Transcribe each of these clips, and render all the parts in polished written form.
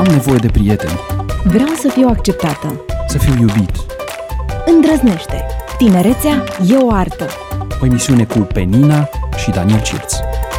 Am nevoie de prieteni. Vreau să fiu acceptată. Să fiu iubit. Îndrăznește. Tinerețea e o artă. O emisiune cu Penina și Daniel Cirț.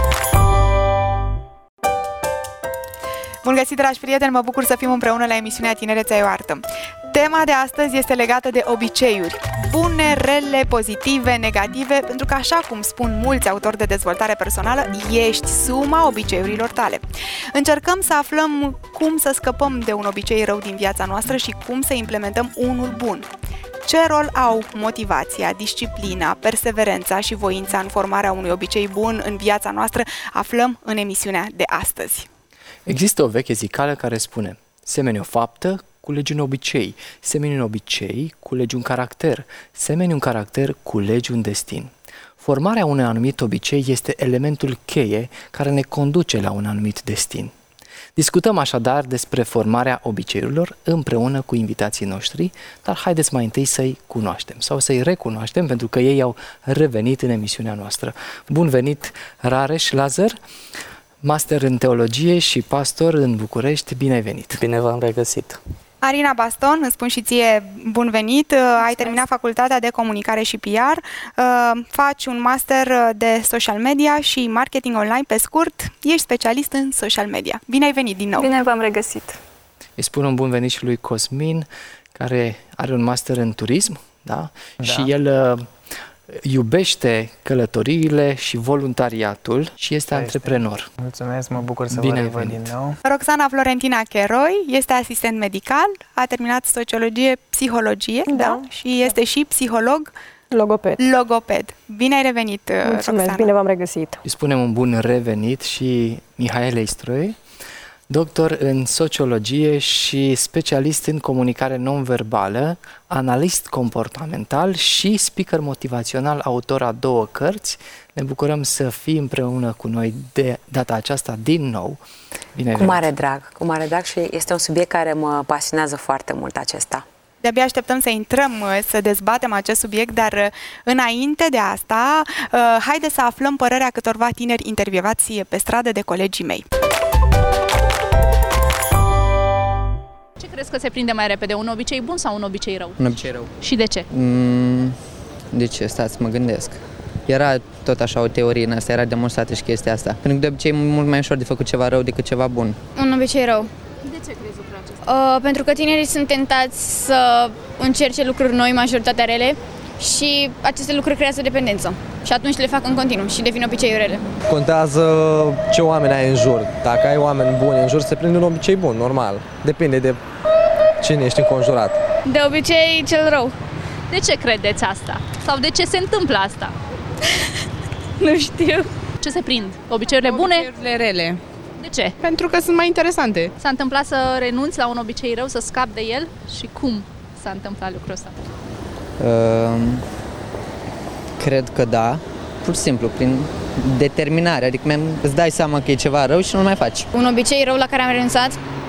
Bun găsit, dragi prieteni! Mă bucur să fim împreună la emisiunea Tinerețea e o artă. Tema de astăzi este legată de obiceiuri. Bune, rele, pozitive, negative, pentru că, așa cum spun mulți autori de dezvoltare personală, ești suma obiceiurilor tale. Încercăm să aflăm cum să scăpăm de un obicei rău din viața noastră și cum să implementăm unul bun. Ce rol au motivația, disciplina, perseverența și voința în formarea unui obicei bun în viața noastră, aflăm în emisiunea de astăzi. Există o veche zicală care spune: semeni o faptă, culegi un obicei, semeni un obicei, culegi un caracter, semeni un caracter, culegi un destin. Formarea unui anumit obicei este elementul cheie care ne conduce la un anumit destin. Discutăm așadar despre formarea obiceiurilor împreună cu invitații noștri, dar haideți mai întâi să-i cunoaștem sau să-i recunoaștem, pentru că ei au revenit în emisiunea noastră. Bun venit, Rareș Lazar, master în teologie și pastor în București. Bine ai venit! Bine v-am regăsit! Arina Baston, îți spun și ție bun venit, ai terminat facultatea de comunicare și PR, faci un master de social media și marketing online, pe scurt, ești specialist în social media. Bine ai venit din nou! Bine v-am regăsit! Îi spun un bun venit și lui Cosmin, care are un master în turism, da? Și el iubește călătoriile și voluntariatul și este antreprenor. Mulțumesc, mă bucur să vă revăd din nou. Roxana Florentina Cheroi este asistent medical, a terminat sociologie, psihologie, da? Și este și psiholog, logoped. Bine ai revenit, Mulțumesc, Roxana. bine v-am regăsit. Îi spunem un bun revenit și Mihaelei Stroi, doctor în sociologie și specialist în comunicare non-verbală, analist comportamental și speaker motivațional, autor a 2 cărți. Ne bucurăm să fii împreună cu noi de data aceasta din nou. Bine cu mare drag și este un subiect care mă pasionează foarte mult acesta. De-abia așteptăm să intrăm, să dezbatem acest subiect, dar înainte de asta, haideți să aflăm părerea câtorva tineri intervievați pe stradă de colegii mei. Ce crezi că se prinde mai repede? Un obicei bun sau un obicei rău? Un obicei rău. Și de ce? De ce? Stați, mă gândesc. Era tot așa o teorie în asta, era demonstrată și chestia asta. Pentru că de obicei e mult mai ușor de făcut ceva rău decât ceva bun. Un obicei rău. De ce crezi lucrul acesta? Pentru că tinerii sunt tentați să încerce lucruri noi, majoritatea rele, și aceste lucruri creează dependență. Și atunci le fac în continuu și devin obiceiuri rele. Contează ce oameni ai în jur. Dacă ai oameni buni în jur, se prinde un obicei bun, normal. Depinde de cine ești înconjurat. De obicei, cel rău. De ce credeți asta? Sau de ce se întâmplă asta? Nu știu. Ce se prind? Obiceiurile bune? Obiceiurile rele. De ce? Pentru că sunt mai interesante. S-a întâmplat să renunți la un obicei rău, să scapi de el? Și cum s-a întâmplat lucrul ăsta? Cred că da, pur și simplu, prin determinare, adică îți dai seama că e ceva rău și nu mai faci. Un obicei rău la care am renunțat?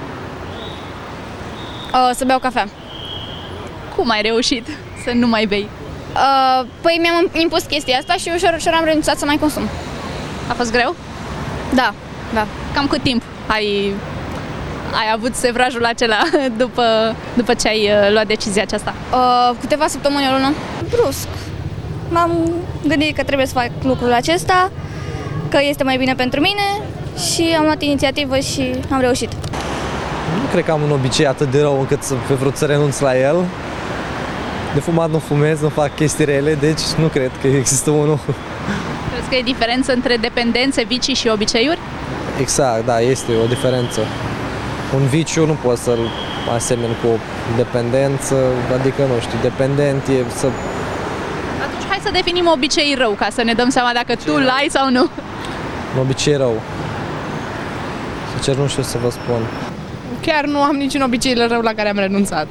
Să beau cafea. Cum ai reușit să nu mai bei? Păi mi-am impus chestia asta și ușor am renunțat să mai consum. A fost greu? Da. Cam cât timp ai avut sevrajul acela după ce ai luat decizia aceasta? Câteva săptămâni, o lună. Brusc. M-am gândit că trebuie să fac lucrul acesta, că este mai bine pentru mine și am luat inițiativă și am reușit. Nu cred că am un obicei atât de rău încât să fi vrut să renunț la el. De fumat nu fumez, nu fac chestii rele, deci nu cred că există unul. Crezi că e diferență între dependențe, vicii și obiceiuri? Exact, da, este o diferență. Un viciu nu poți să-l asemeni cu o dependență, adică, nu știu, dependent e să... Atunci hai să definim obicei rău, ca să ne dăm seama dacă tu l-ai sau nu. Un obicei rău. Sincer, nu știu să vă spun. Chiar nu am niciun obicei rău la care am renunțat.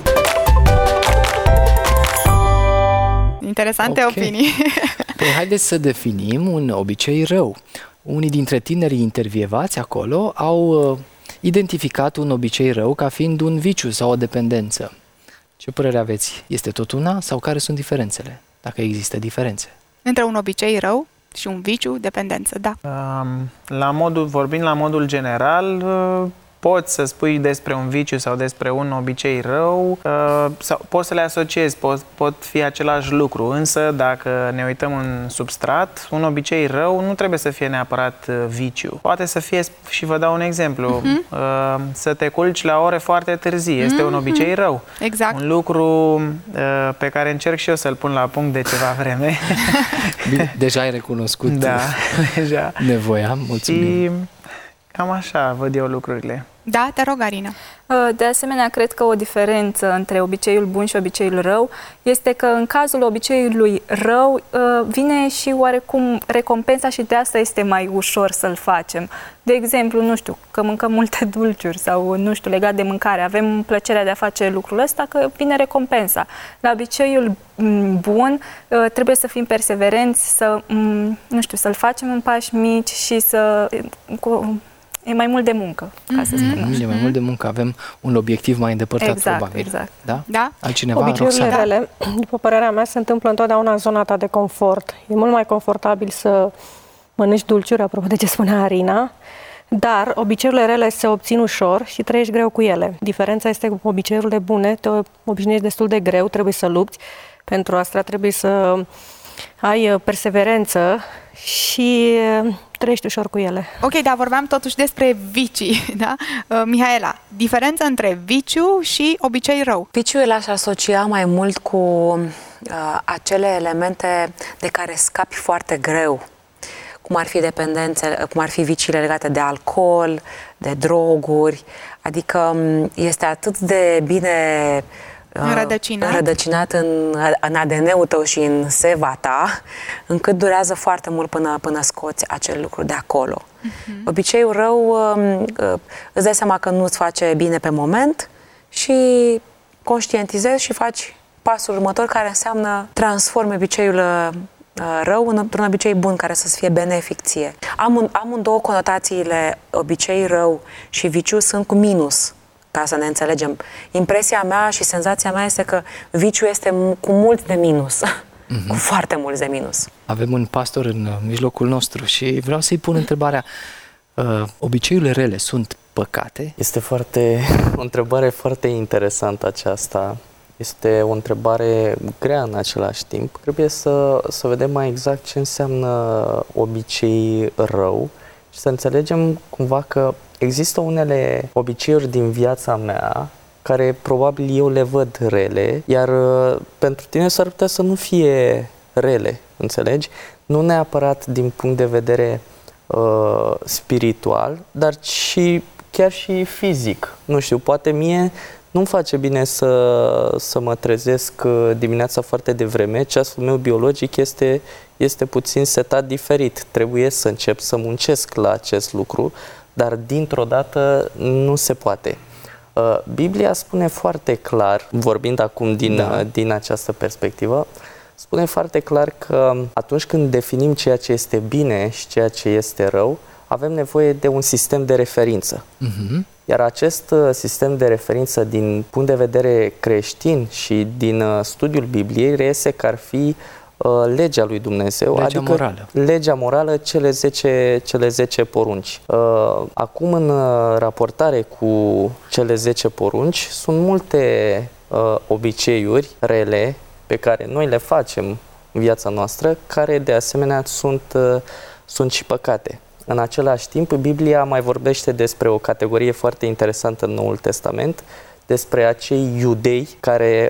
Interesante opinii. Păi haideți să definim un obicei rău. Unii dintre tinerii intervievați acolo au identificat un obicei rău ca fiind un viciu sau o dependență. Ce părere aveți? Este tot una sau care sunt diferențele? Dacă există diferențe. Între un obicei rău și un viciu, dependență, da. Vorbind la modul general, poți să spui despre un viciu sau despre un obicei rău, sau poți să le asociezi, pot fi același lucru, însă dacă ne uităm în substrat, un obicei rău nu trebuie să fie neapărat viciu. Poate să fie, și vă dau un exemplu, să te culci la ore foarte târzii, este un obicei rău. Exact. Un lucru pe care încerc și eu să-l pun la punct de ceva vreme. Bine, deja ai recunoscut deja. Nevoia, mulțumim. Și cam așa văd eu lucrurile. Da, te rog, Arina. De asemenea, cred că o diferență între obiceiul bun și obiceiul rău este că în cazul obiceiului rău vine și oarecum recompensa și de asta este mai ușor să-l facem. De exemplu, nu știu, că mâncăm multe dulciuri sau, nu știu, legat de mâncare, avem plăcerea de a face lucrul ăsta, că vine recompensa. La obiceiul bun trebuie să fim perseverenți, să, nu știu, să-l facem în pași mici și să... E mai mult de muncă, ca să spun așa. E mai mult de muncă, avem un obiectiv mai îndepărtat, probabil. Exact. Da? Altcineva? Obiceiurile rele, după părerea mea, se întâmplă întotdeauna în zona ta de confort. E mult mai confortabil să mănânci dulciuri, apropo de ce spunea Arina, dar obiceiurile rele se obțin ușor și trăiești greu cu ele. Diferența este că obiceiurile bune te obișnuiești destul de greu, trebuie să lupți. Pentru asta trebuie să ai perseverență și trăiești ușor cu ele. Ok, dar vorbeam totuși despre vicii, da? Mihaela, diferența între viciu și obicei rău. Viciul l-aș asocia mai mult cu acele elemente de care scapi foarte greu, cum ar fi dependențe, cum ar fi viciile legate de alcool, de droguri, adică este atât de bine înrădăcinat în ADN-ul tău și în seva ta, încât durează foarte mult până scoți acel lucru de acolo. Obiceiul rău, îți dai seama că nu-ți face bine pe moment și conștientizezi și faci pasul următor, care înseamnă transformi obiceiul rău într-un obicei bun care să fie benefic ție. Amândouă conotațiile obicei rău și viciu sunt cu minus, ca să ne înțelegem. Impresia mea și senzația mea este că viciul este cu mult de minus, cu foarte mulți de minus. Avem un pastor în mijlocul nostru și vreau să-i pun întrebarea, obiceiurile rele sunt păcate? Este o întrebare foarte interesantă aceasta. Este o întrebare grea în același timp. Trebuie să vedem mai exact ce înseamnă obicei rău și să înțelegem cumva că există unele obiceiuri din viața mea care probabil eu le văd rele, iar pentru tine s-ar putea să nu fie rele, înțelegi? Nu neapărat din punct de vedere spiritual, dar chiar și fizic. Nu știu, poate mie nu-mi face bine să mă trezesc dimineața foarte devreme. Ceasul meu biologic este puțin setat diferit. Trebuie să încep să muncesc la acest lucru, dar dintr-o dată nu se poate. Biblia spune foarte clar, vorbind acum din această perspectivă, spune foarte clar că atunci când definim ceea ce este bine și ceea ce este rău, avem nevoie de un sistem de referință. Iar acest sistem de referință din punct de vedere creștin și din studiul Bibliei reiese că ar fi legea lui Dumnezeu, legea morală, cele 10 porunci. Acum, în raportare cu cele 10 porunci, sunt multe obiceiuri rele pe care noi le facem în viața noastră, care de asemenea sunt și păcate. În același timp, Biblia mai vorbește despre o categorie foarte interesantă în Noul Testament, despre acei iudei care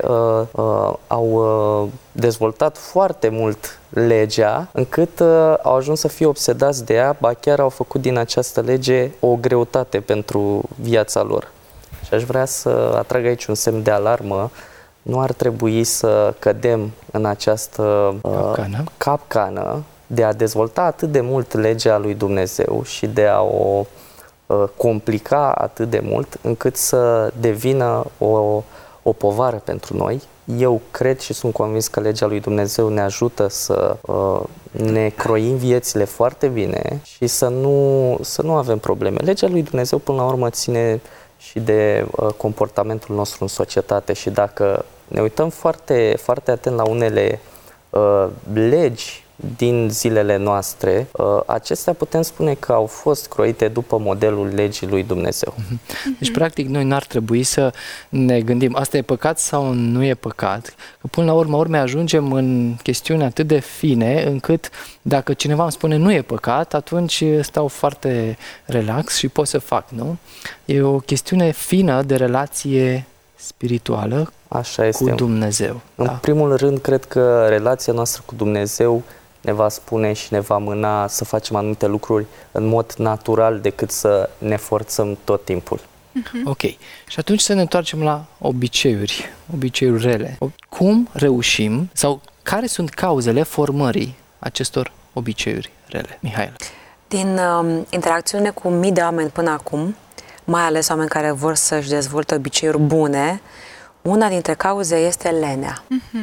au dezvoltat foarte mult legea, încât au ajuns să fie obsedați de ea, ba chiar au făcut din această lege o greutate pentru viața lor. Și aș vrea să atrag aici un semn de alarmă. Nu ar trebui să cădem în această capcană de a dezvolta atât de mult legea lui Dumnezeu și de a o complica atât de mult încât să devină o povară pentru noi. Eu cred și sunt convins că legea lui Dumnezeu ne ajută să ne croim viețile foarte bine și să nu avem probleme. Legea lui Dumnezeu până la urmă ține și de comportamentul nostru în societate și dacă ne uităm foarte, foarte atent la unele legi din zilele noastre, acestea putem spune că au fost croite după modelul legii lui Dumnezeu. Deci, practic, noi n-ar trebui să ne gândim, asta e păcat sau nu e păcat, că până la urmă ajungem în chestiuni atât de fine, încât dacă cineva îmi spune nu e păcat, atunci stau foarte relax și pot să fac, nu? E o chestiune fină de relație spirituală cu Dumnezeu. În primul rând, cred că relația noastră cu Dumnezeu ne va spune și ne va mâna să facem anumite lucruri în mod natural decât să ne forțăm tot timpul. Ok. Și atunci să ne întoarcem la obiceiuri rele. Cum reușim sau care sunt cauzele formării acestor obiceiuri rele? Mihaela. Din interacțiune cu mii de oameni până acum, mai ales oameni care vor să-și dezvolte obiceiuri bune, una dintre cauze este lenea.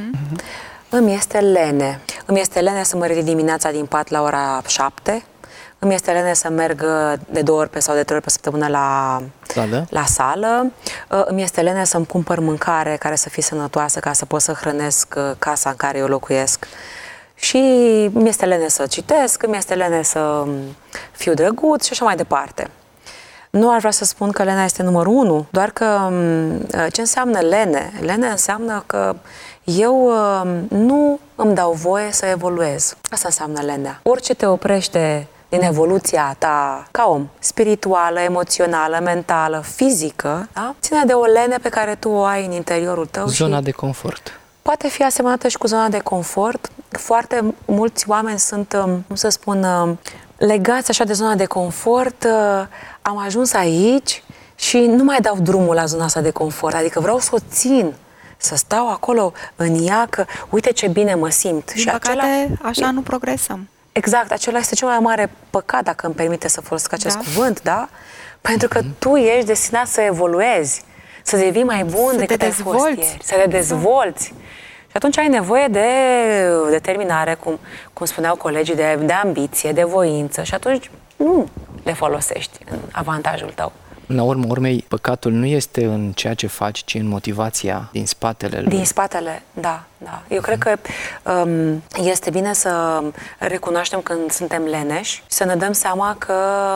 Îmi este lene să mă ridic dimineața din pat la ora 7, îmi este lene să merg de 2 ori sau de 3 ori pe săptămână la sală, îmi este lene să-mi cumpăr mâncare care să fie sănătoasă ca să pot să hrănesc casa în care eu locuiesc. Și îmi este lene să citesc, îmi este lene să fiu drăguț și așa mai departe. Nu aș vrea să spun că lenea este numărul 1, doar că ce înseamnă lene? Lene înseamnă că eu nu îmi dau voie să evoluez. Asta înseamnă lenea. Orice te oprește din evoluția ta ca om, spirituală, emoțională, mentală, fizică, da? Ține de o lene pe care tu o ai în interiorul tău. Zona de confort. Poate fi asemănată și cu zona de confort. Foarte mulți oameni sunt, cum să spun, legați așa de zona de confort. Am ajuns aici și nu mai dau drumul la zona asta de confort. Adică vreau să o țin, să stau acolo în ea, că uite ce bine mă simt. Din păcate, așa nu progresăm. Exact, acela este cel mai mare păcat, dacă îmi permite să folosesc acest cuvânt, da? Pentru că tu ești destinat să evoluezi, să devii mai bun decât ai fost ieri, să te dezvolți. Și atunci ai nevoie de determinare, cum spuneau colegii, de ambiție, de voință și atunci nu le folosești în avantajul tău. La urmă urmei, păcatul nu este în ceea ce faci, ci în motivația din spatele lui. Din spatele, da. Eu cred că este bine să recunoaștem când suntem leneși și să ne dăm seama că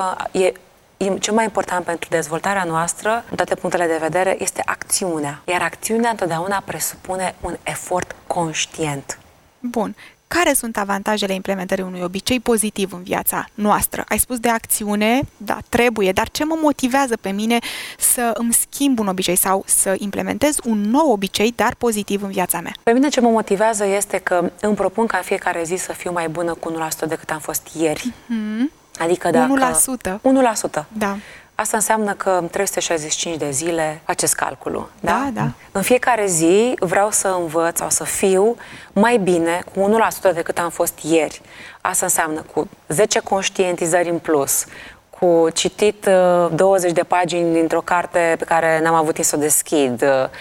cel mai important pentru dezvoltarea noastră, în toate punctele de vedere, este acțiunea. Iar acțiunea întotdeauna presupune un efort conștient. Bun. Care sunt avantajele implementării unui obicei pozitiv în viața noastră? Ai spus de acțiune, da, trebuie, dar ce mă motivează pe mine să îmi schimb un obicei sau să implementez un nou obicei, dar pozitiv în viața mea? Pe mine ce mă motivează este că îmi propun ca în fiecare zi să fiu mai bună cu 1% decât am fost ieri. Adică dacă... 1%. Da. Asta înseamnă că 365 de zile faceți calculul. Da? Da. În fiecare zi vreau să învăț sau să fiu mai bine cu 1% decât am fost ieri. Asta înseamnă cu 10 conștientizări în plus, cu citit 20 de pagini dintr-o carte pe care n-am avut timp să o deschid,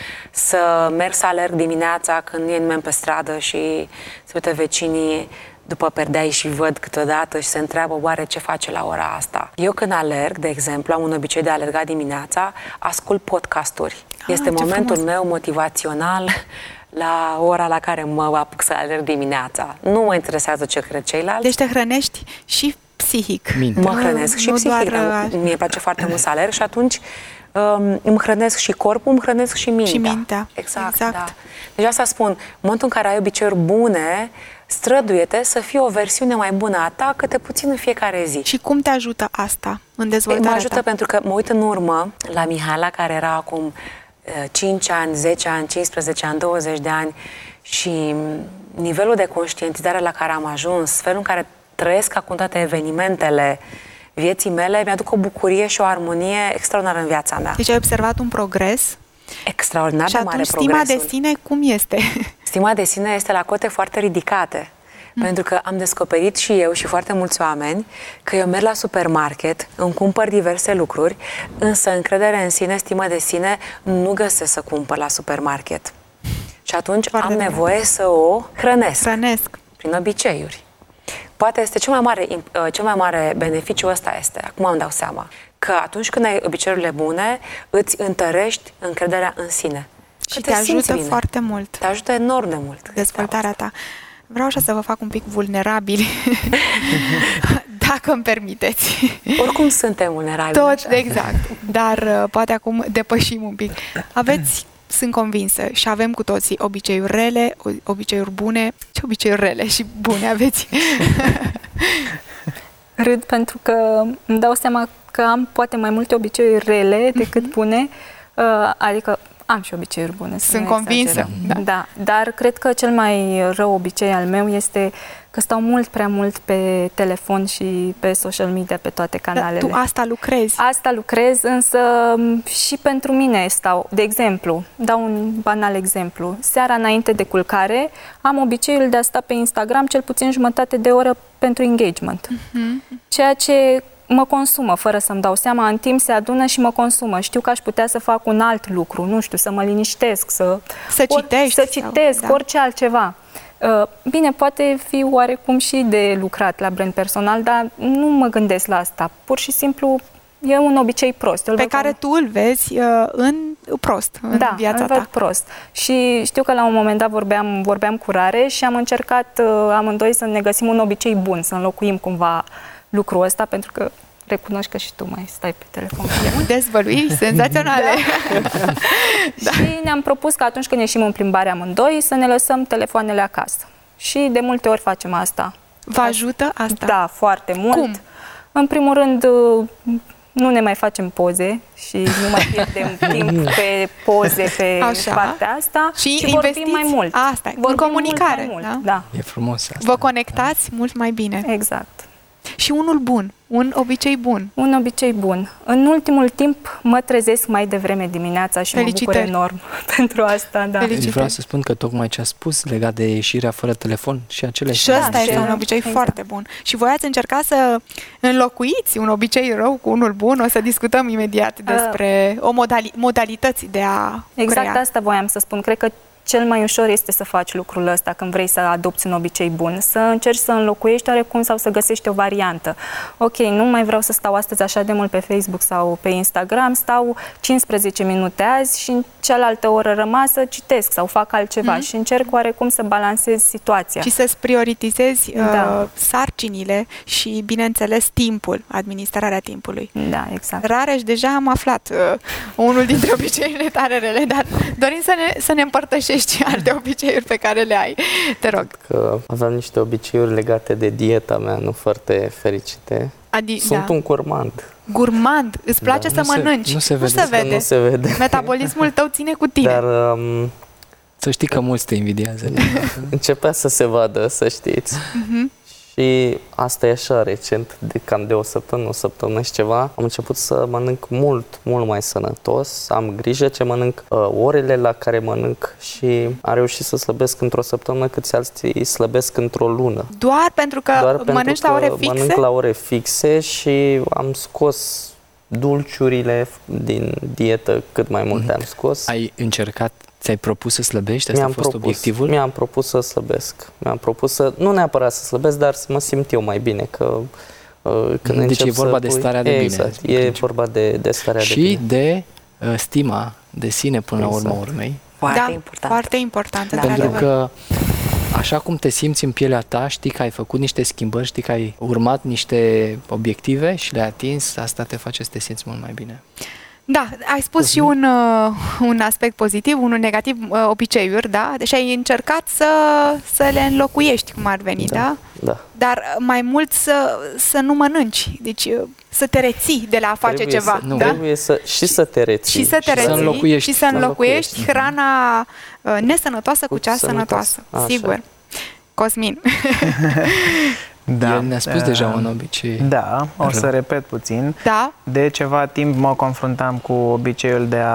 să merg să alerg dimineața când e nimeni pe stradă și se uită vecinii după perdei și văd câteodată și se întreabă oare ce face la ora asta. Eu când alerg, de exemplu, am un obicei de a alerga dimineața, ascult podcasturi. Este momentul meu motivațional la ora la care mă apuc să alerg dimineața. Nu mă interesează ce cred ceilalți. Deci te hrănești și psihic. Mă hrănesc și psihic. Mie place foarte mult să alerg și atunci îmi hrănesc și corpul, îmi hrănesc și mintea. Și mintea. Exact. Da. Deci asta spun, în momentul în care ai obiceiuri bune, străduie-te să fii o versiune mai bună a ta, câte puțin în fiecare zi. Și cum te ajută asta în dezvoltarea Mă ajută pentru că mă uit în urmă la Mihaela, care era acum 5 ani, 10 ani, 15 ani, 20 de ani și nivelul de conștientizare la care am ajuns, felul în care trăiesc acum toate evenimentele vieții mele, mi-aduc o bucurie și o armonie extraordinară în viața mea. Deci ai observat un progres? Extraordinar de mare progres. Și atunci stima de sine cum este? Stima de sine este la cote foarte ridicate. Pentru că am descoperit și eu și foarte mulți oameni că eu merg la supermarket, îmi cumpăr diverse lucruri, însă încredere în sine, stimă de sine, nu găsesc să cumpăr la supermarket. Și atunci am nevoie să o hrănesc. Prin obiceiuri. Poate este cel mai mare beneficiu ăsta este, acum îmi dau seama, că atunci când ai obiceiurile bune, îți întărești încrederea în sine. Și te ajută foarte mult. Te ajută enorm de mult. Dezvoltarea ta. vreau așa să vă fac un pic vulnerabili, dacă îmi permiteți. Oricum suntem vulnerabili. Tot, exact. Dar poate acum depășim un pic. Sunt convinsă și avem cu toții obiceiuri rele, obiceiuri bune. Ce obiceiuri rele și bune aveți? Râd pentru că îmi dau seama că am poate mai multe obiceiuri rele decât bune, adică am și obiceiuri bune. Sunt convinsă. Da, dar cred că cel mai rău obicei al meu este că stau mult prea mult pe telefon și pe social media, pe toate canalele. Dar tu asta lucrezi? Asta lucrez, însă și pentru mine stau. De exemplu, dau un banal exemplu. Seara înainte de culcare am obiceiul de a sta pe Instagram cel puțin jumătate de oră pentru engagement. Ceea ce mă consumă, fără să-mi dau seama, în timp se adună și mă consumă. Știu că aș putea să fac un alt lucru, nu știu, să mă liniștesc, să citesc, orice altceva. Bine, poate fi oarecum și de lucrat la brand personal, dar nu mă gândesc la asta. Pur și simplu e un obicei prost. Pe care tu îl vezi în viața ta. Da, prost. Și știu că la un moment dat vorbeam cu Rare și am încercat amândoi să ne găsim un obicei bun, să înlocuim cumva lucrul ăsta, pentru că recunoști că și tu mai stai pe telefon. Dezvăluiri senzaționale. Da. Și ne-am propus că atunci când ieșim în plimbare amândoi să ne lăsăm telefoanele acasă. Și de multe ori facem asta. Vă ajută asta? Da, foarte mult. Cum? În primul rând, nu ne mai facem poze și nu mai pierdem timp pe poze pe partea asta și vorbim mai mult. Asta e, în comunicare. Mult, da. E frumos asta. Vă conectați mult mai bine. Exact. Și unul bun, un obicei bun. Un obicei bun. În ultimul timp mă trezesc mai devreme dimineața și mă bucur enorm pentru asta. Da. Deci vreau să spun că tocmai ce a spus legat de ieșirea fără telefon și aceleași. Și ăsta este un obicei foarte bun. Și voi ați încercat să înlocuiți un obicei rău cu unul bun. O să discutăm imediat despre modalități de a crea. Asta voiam să spun. Cred că cel mai ușor este să faci lucrul ăsta când vrei să adopți un obicei bun, să încerci să înlocuiești oarecum sau să găsești o variantă. Ok, nu mai vreau să stau astăzi așa de mult pe Facebook sau pe Instagram, stau 15 minute azi și în cealaltă oră rămasă citesc sau fac altceva și încerc oarecum să balansez situația. Și să-ți prioritizezi sarcinile și, bineînțeles, timpul, administrarea timpului. Da, exact. Rareș, deja am aflat unul dintre obiceiurile tare rele, dar dorim să ne împărtășești alte obiceiuri pe care le ai. Te rog. Că aveam niște obiceiuri legate de dieta mea, nu foarte fericite. Sunt un gurmand. Gurmand? Îți place să mănânci? Nu se vede. Nu se vede. Metabolismul tău ține cu tine. Dar să știi că mulți te invidiază. Începea să se vadă, să știți. Și asta e așa recent, de cam de o săptămână și ceva, am început să mănânc mult mai sănătos, am grijă ce mănânc, orele la care mănânc și am reușit să slăbesc într-o săptămână cât alții slăbesc într-o lună. Doar pentru că mănânci la ore fixe? Mănânc la ore fixe și am scos dulciurile din dietă, cât mai multe am scos. Ai încercat? Ți-ai propus să slăbești? Asta a fost obiectivul? Mi-am propus să slăbesc. Mi-am propus să, nu neapărat să slăbesc, dar să mă simt eu mai bine. Că, când deci e vorba de starea de bine. Exact, e vorba de starea de bine. Și de stima de sine până la urma urmei. Foarte important. Foarte important. Pentru că așa cum te simți în pielea ta, știi că ai făcut niște schimbări, știi că ai urmat niște obiective și le-ai atins, asta te face să te simți mult mai bine. Da, ai spus și un aspect pozitiv, unul negativ, obiceiuri, da? Deci ai încercat să le înlocuiești, cum ar veni, da? Da. Dar mai mult să nu mănânci, deci să te reții de la a face ceva. Trebuie să te reții. Și să te reții și să înlocuiești hrana nesănătoasă cu cea sănătoasă. Sigur. Cosmin. Da, el ne-a spus deja un obicei. Da, o să repet puțin. Da? De ceva timp mă confruntam cu obiceiul de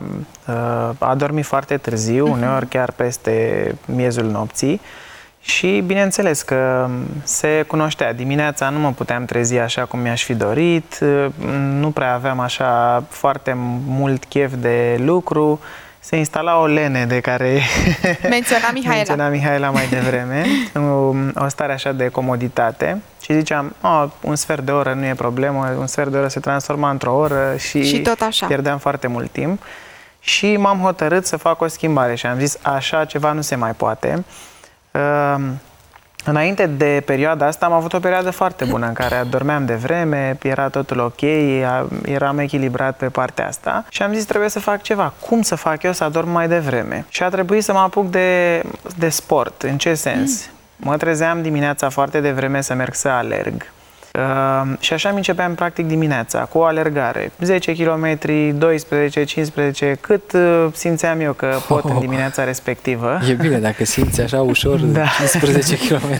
a dormi foarte târziu, uneori chiar peste miezul nopții. Și bineînțeles că se cunoștea. Dimineața nu mă puteam trezi așa cum mi-aș fi dorit, nu prea aveam așa foarte mult chef de lucru. Se instala o lene de care menționa Mihaela mai devreme, o stare așa de comoditate și ziceam, un sfert de oră nu e problemă, un sfert de oră se transforma într-o oră și tot așa. Pierdeam foarte mult timp și m-am hotărât să fac o schimbare și am zis, așa ceva nu se mai poate. Înainte de perioada asta am avut o perioadă foarte bună în care dormeam de vreme, era totul ok, eram echilibrat pe partea asta și am zis trebuie să fac ceva. Cum să fac eu să adorm mai devreme? Și a trebuit să mă apuc de sport. În ce sens? Mă trezeam dimineața foarte devreme să merg să alerg. Și așa îmi începeam practic dimineața cu o alergare. 10 km, 12, 15, cât simțeam eu că pot în dimineața respectivă. E bine dacă simți așa ușor 15 km.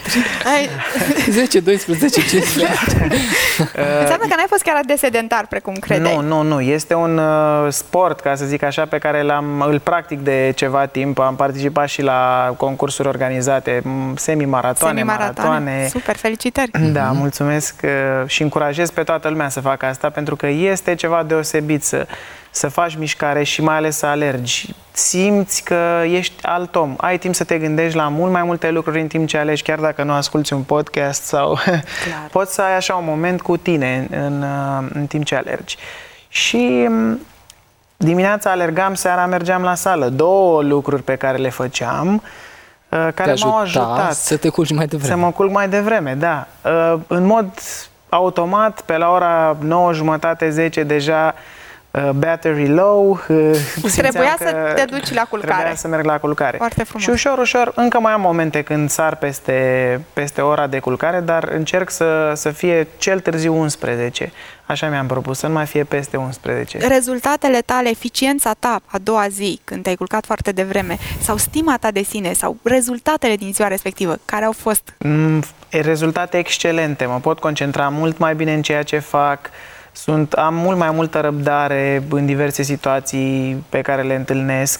10, 12, 15. Înseamnă că n-ai fost chiar de sedentar precum credeai. Nu. Este un sport, ca să zic așa, pe care îl practic de ceva timp. Am participat și la concursuri organizate, semi-maratoane, maratoane. Super, felicitări! Da, mulțumesc și încurajez pe toată lumea să facă asta, pentru că este ceva deosebit să faci mișcare și mai ales să alergi. Simți că ești alt om. Ai timp să te gândești la mult mai multe lucruri în timp ce alegi, chiar dacă nu asculți un podcast sau poți să ai așa un moment cu tine în timp ce alergi. Și dimineața alergam, seara mergeam la sală. 2 lucruri pe care le făceam care m-au ajutat să te culci mai devreme. Să mă culc mai devreme, da. În mod automat, pe la ora 9:30, 10 deja battery low. Trebuia să te duci la culcare. Trebuia să merg la culcare. Foarte frumos. Și ușor, încă mai am momente când sar peste ora de culcare, dar încerc să fie cel târziu 11. Așa mi-am propus, să nu mai fie peste 11. Rezultatele tale, eficiența ta a doua zi, când te-ai culcat foarte devreme, sau stima ta de sine, sau rezultatele din ziua respectivă, care au fost? Rezultate excelente. Mă pot concentra mult mai bine în ceea ce fac. Am mult mai multă răbdare în diverse situații pe care le întâlnesc.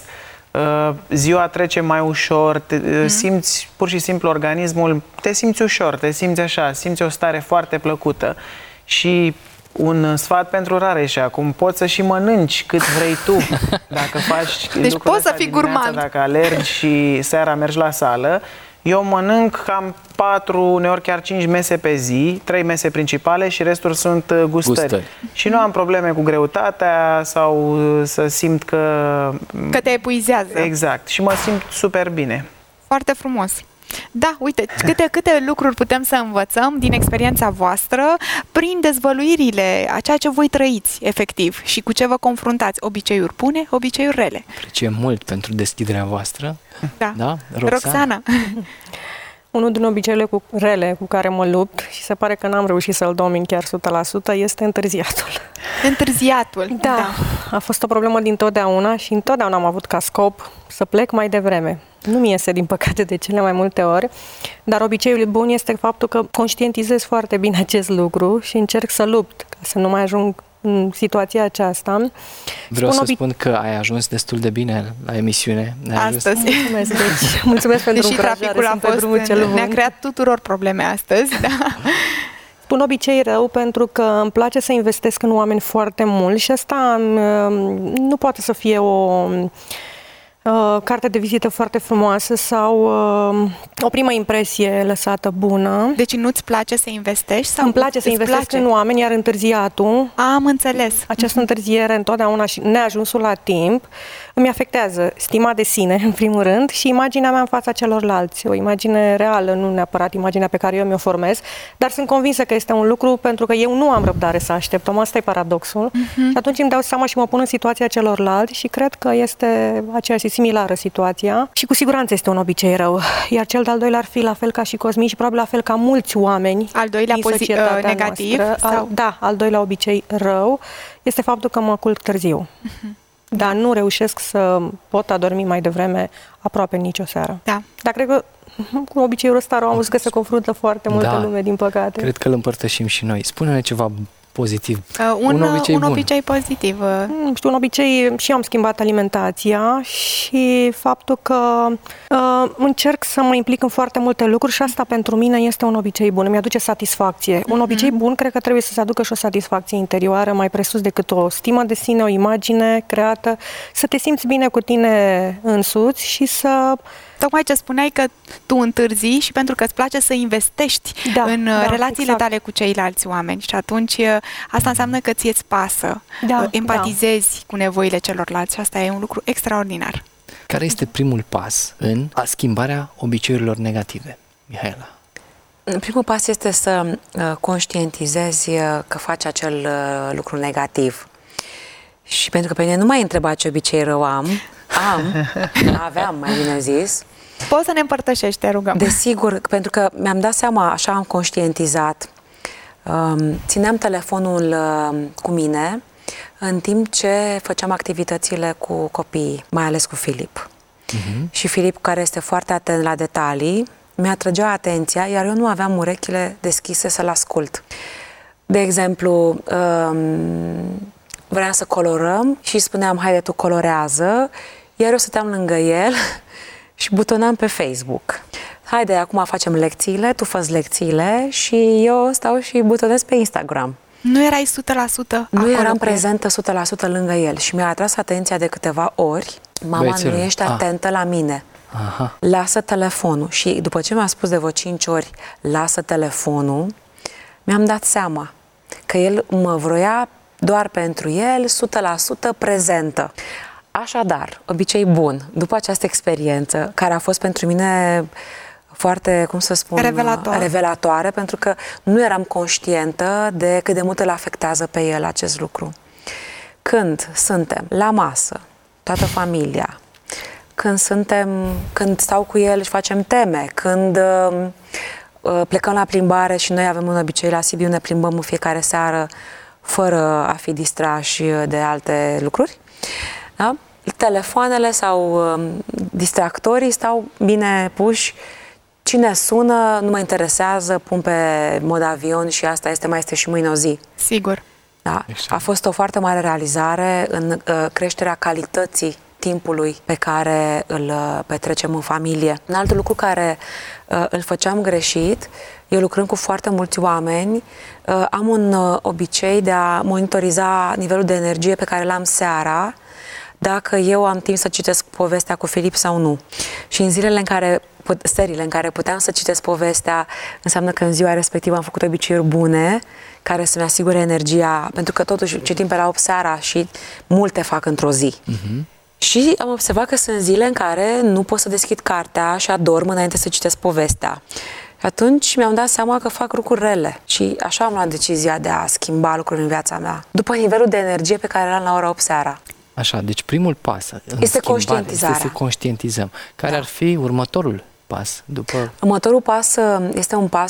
Ziua trece mai ușor, simți pur și simplu organismul, te simți ușor, te simți așa, simți o stare foarte plăcută. Și un sfat pentru Rareș acum, poți să și mănânci cât vrei tu dacă faci deci poți să fii gurmand. Dacă alergi și seara mergi la sală. Eu mănânc cam 4, uneori chiar 5 mese pe zi, 3 mese principale și restul sunt gustări. Și nu am probleme cu greutatea sau să simt că te epuizează. Exact. Și mă simt super bine. Foarte frumos. Da, uite, câte lucruri putem să învățăm din experiența voastră prin dezvăluirile a ceea ce voi trăiți, efectiv, și cu ce vă confruntați, obiceiuri bune, obiceiuri rele. Apreciem mult pentru deschiderea voastră. Da? Roxana. Unul din obiceiurile rele cu care mă lupt și se pare că n-am reușit să-l domin chiar 100% este întârziatul. Întârziatul? Da. A fost o problemă dintotdeauna și întotdeauna am avut ca scop să plec mai devreme. Nu-mi iese, din păcate, de cele mai multe ori, dar obiceiul bun este faptul că conștientizez foarte bine acest lucru și încerc să lupt, ca să nu mai ajung în situația aceasta. Vreau să spun că ai ajuns destul de bine la emisiune. Astăzi. Mulțumesc, mulțumesc pentru încurajare. Ne-a creat tuturor probleme astăzi. Da. Spun obicei rău pentru că îmi place să investesc în oameni foarte mult și asta nu poate să fie o carte de vizită foarte frumoasă sau o primă impresie lăsată bună. Deci nu-ți place să investești? Sau îmi place să investesc în oameni, iar întârziatul, am înțeles. Această întârziere întotdeauna și neajunsul la timp îmi afectează stima de sine, în primul rând, și imaginea mea în fața celorlalți. O imagine reală, nu neapărat imaginea pe care eu mi-o formez, dar sunt convinsă că este un lucru pentru că eu nu am răbdare să așteptăm. Asta e paradoxul. Și atunci îmi dau seama și mă pun în situația celorlalți și cred că este aceeași similară situația și cu siguranță este un obicei rău. Iar cel de-al doilea ar fi la fel ca și Cosmin și probabil la fel ca mulți oameni. Al doilea negativ? Da, al doilea obicei rău este faptul că mă culc târziu. Dar nu reușesc să pot adormi mai devreme aproape nicio seară. Da. Dar cred că cu obiceiul ăsta am văzut că se confruntă foarte multă lume, din păcate. Cred că îl împărtășim și noi. Spune-ne ceva pozitiv. Un obicei pozitiv. Știu, un obicei, și eu am schimbat alimentația și faptul că încerc să mă implic în foarte multe lucruri și asta pentru mine este un obicei bun, îmi aduce satisfacție. Un obicei bun cred că trebuie să-ți aducă și o satisfacție interioară mai presus decât o stimă de sine, o imagine creată, să te simți bine cu tine însuți și să... Tocmai ce spuneai că tu întârzi și pentru că îți place să investești în relațiile tale cu ceilalți oameni și atunci asta înseamnă că ție îți pasă, empatizezi cu nevoile celorlalți și asta e un lucru extraordinar. Care este primul pas în schimbarea obiceiurilor negative, Mihaela? Primul pas este să conștientizezi că faci acel lucru negativ. Și pentru că pe mine nu m-ai întrebat ce obicei rău aveam, mai bine zis. Poți să ne împărtășești, te rugăm. Desigur, pentru că mi-am dat seama, așa am conștientizat. Țineam telefonul cu mine în timp ce făceam activitățile cu copiii, mai ales cu Filip. Și Filip, care este foarte atent la detalii, mi-atrăgea atenția, iar eu nu aveam urechile deschise să-l ascult. De exemplu, vreau să colorăm și spuneam, haide, tu colorează, iar eu stăteam lângă el și butonam pe Facebook. Haide, acum facem lecțiile, tu fă lecțiile și eu stau și butonez pe Instagram. Nu erai 100% Nu eram prezentă 100% lângă el și mi-a atras atenția de câteva ori. Mama, nu ești atentă la mine. Aha. Lasă telefonul. Și după ce mi-a spus de vreo 5 ori, lasă telefonul, mi-am dat seama că el mă vroia doar pentru el, 100% prezentă. Așadar, obicei bun, după această experiență, care a fost pentru mine foarte, cum să spun, revelatoare, pentru că nu eram conștientă de cât de mult îl afectează pe el acest lucru. Când suntem la masă, toată familia, când stau cu el și facem teme, când plecăm la plimbare și noi avem un obicei la Sibiu, ne plimbăm în fiecare seară fără a fi distrași de alte lucruri, da? Telefoanele sau distractorii stau bine puși. Cine sună, nu mă interesează, pun pe mod avion și asta este, mai este și mâine o zi. Sigur. Da? A fost o foarte mare realizare în creșterea calității timpului pe care îl petrecem în familie. Un alt lucru care îl făceam greșit, eu lucrând cu foarte mulți oameni, am un obicei de a monitoriza nivelul de energie pe care l-am seara, dacă eu am timp să citesc povestea cu Filip sau nu. Și în seriile în care puteam să citesc povestea, înseamnă că în ziua respectivă am făcut obiceiuri bune, care să-mi asigure energia, pentru că totuși citim pe la 8 seara și multe fac într-o zi. Și am observat că sunt zile în care nu pot să deschid cartea și adorm înainte să citesc povestea. Și atunci mi-am dat seama că fac lucruri rele. Și așa am luat decizia de a schimba lucruri în viața mea, după nivelul de energie pe care l-am la ora 8 seara. Așa, deci primul pas este conștientizarea. Este să conștientizăm. Care ar fi următorul pas? Următorul pas este un pas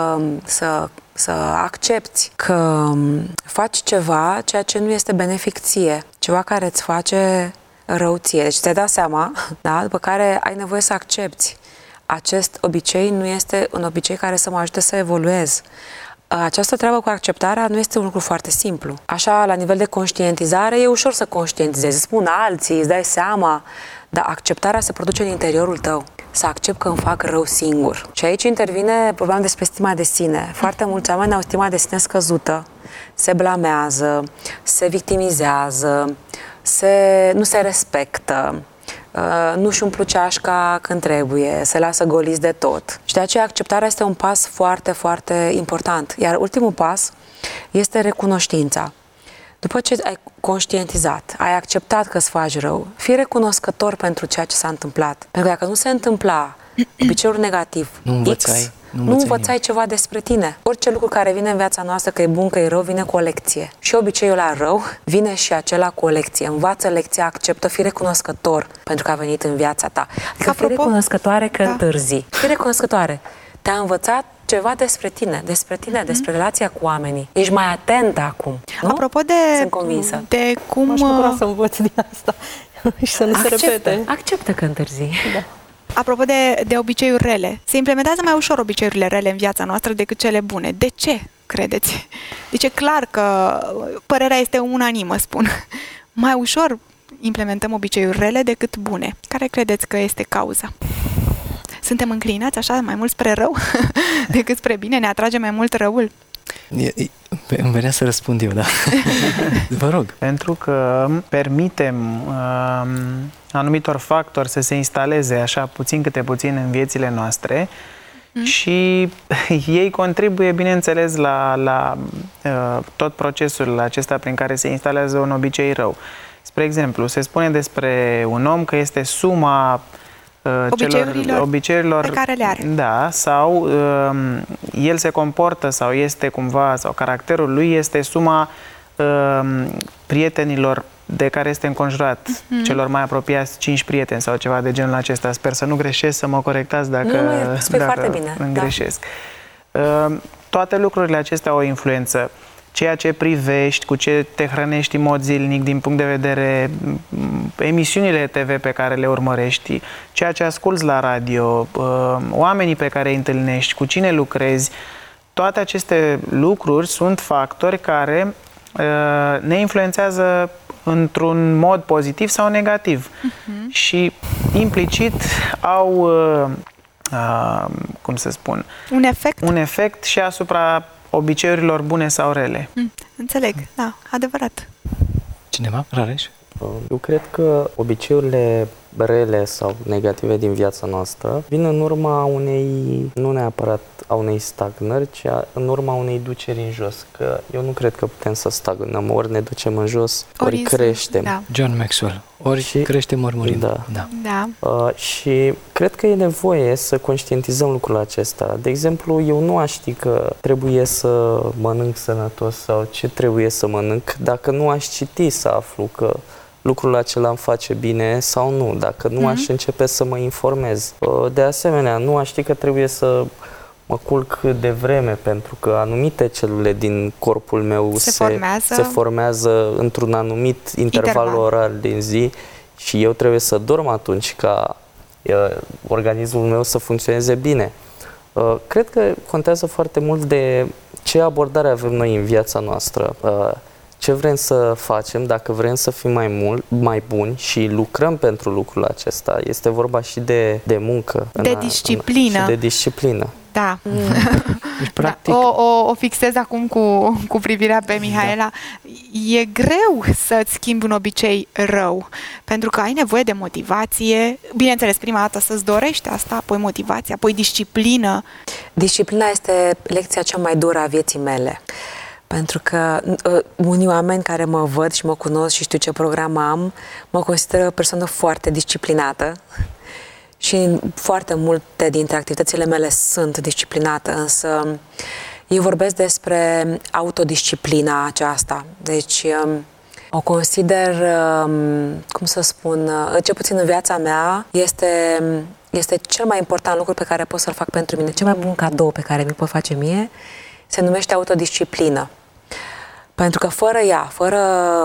să accepti că faci ceva ceea ce nu este benefic ție, ceva care îți face rău ție. Deci ți-ai dat seama, da? După care ai nevoie să accepti. Acest obicei nu este un obicei care să mă ajute să evoluez. Această treabă cu acceptarea nu este un lucru foarte simplu. Așa, la nivel de conștientizare, e ușor să conștientizezi, spun alții, îți dai seama, dar acceptarea se produce în interiorul tău. Să accept că îmi fac rău singur. Și aici intervine problema despre stima de sine. Foarte mulți oameni au stima de sine scăzută, se blamează, se victimizează, nu se respectă, nu-și umplu ceașca când trebuie, se lasă goliți de tot. Și de aceea acceptarea este un pas foarte, foarte important. Iar ultimul pas este recunoștința. După ce ai conștientizat, ai acceptat că îți faci rău, fii recunoscător pentru ceea ce s-a întâmplat. Pentru că dacă nu se întâmpla obiceiul negativ, nu învățai ceva despre tine. Orice lucru care vine în viața noastră, că e bun, că e rău, vine cu o lecție. Și obiceiul la rău vine și acela cu o lecție. Învață lecția, acceptă, fii recunoscător pentru că a venit în viața ta. Adică fii recunoscătoare că întârzi. Fii recunoscătoare. Te-a învățat ceva despre tine, despre relația cu oamenii. Ești mai atentă acum. Nu? Apropo Sunt convinsă. De cum... Aș bucura să învăț din asta și să nu se repete. Acceptă că întârzi. Da. Apropo de obiceiuri rele, se implementează mai ușor obiceiurile rele în viața noastră decât cele bune. De ce, credeți? Deci e clar că părerea este unanimă, spun. Mai ușor implementăm obiceiuri rele decât bune. Care credeți că este cauza? Suntem înclinați așa mai mult spre rău decât spre bine? Ne atrage mai mult răul? Îmi venea să răspund eu, da. Vă rog. Pentru că permitem anumitor factori să se instaleze așa puțin câte puțin în viețile noastre și ei contribuie, bineînțeles, la tot procesul acesta prin care se instalează un obicei rău. Spre exemplu, se spune despre un om că este suma obiceiurilor pe care le are. Da, sau el se comportă sau este cumva, sau caracterul lui este suma prietenilor de care este înconjurat, celor mai apropiați, 5 prieteni sau ceva de genul acesta. Sper să nu greșesc, să mă corectați dacă foarte bine. greșesc. Toate lucrurile acestea au o influență. Ceea ce privești, cu ce te hrănești în mod zilnic din punct de vedere emisiunile TV pe care le urmărești, ceea ce asculți la radio, oamenii pe care îi întâlnești, cu cine lucrezi, toate aceste lucruri sunt factori care ne influențează într-un mod pozitiv sau negativ. Și implicit au, cum să spun, un efect și asupra obiceiurilor bune sau rele. Înțeleg, da, adevărat. Cineva? Rareș? Eu cred că obiceiurile rele sau negative din viața noastră vin în urma unei, nu neapărat a unei stagnări, ci în urma unei duceri în jos. Că eu nu cred că putem să stagnăm, ori ne ducem în jos, ori creștem. Da. John Maxwell. Ori creștem, ori murim. Da. Și cred că e nevoie să conștientizăm lucrul acesta. De exemplu, eu nu aș ști că trebuie să mănânc sănătos sau ce trebuie să mănânc dacă nu aș citi să aflu că lucrul acela îmi face bine sau nu, dacă nu aș începe să mă informez. De asemenea, nu aș ști că trebuie să mă culc devreme pentru că anumite celule din corpul meu se formează într-un anumit interval orar din zi și eu trebuie să dorm atunci ca organismul meu să funcționeze bine. Cred că contează foarte mult de ce abordare avem noi în viața noastră. Ce vrem să facem, dacă vrem să fim mai buni și lucrăm pentru lucrul acesta. Este vorba și de muncă. De disciplină. Și de disciplină. Da. Deci, practic... O fixez acum cu privirea pe Mihaela. Da. E greu să-ți schimbi un obicei rău, pentru că ai nevoie de motivație. Bineînțeles, prima dată să-ți dorești asta, apoi motivație, apoi disciplină. Disciplina este lecția cea mai dură a vieții mele. Pentru că unii oameni care mă văd și mă cunosc și știu ce program am, mă consideră o persoană foarte disciplinată și foarte multe dintre activitățile mele sunt disciplinată, însă eu vorbesc despre autodisciplina aceasta. Deci o consider, cum să spun, cel puțin în viața mea, este cel mai important lucru pe care pot să-l fac pentru mine. Cel mai bun cadou pe care mi-l pot face mie se numește autodisciplină. Pentru că fără ea, fără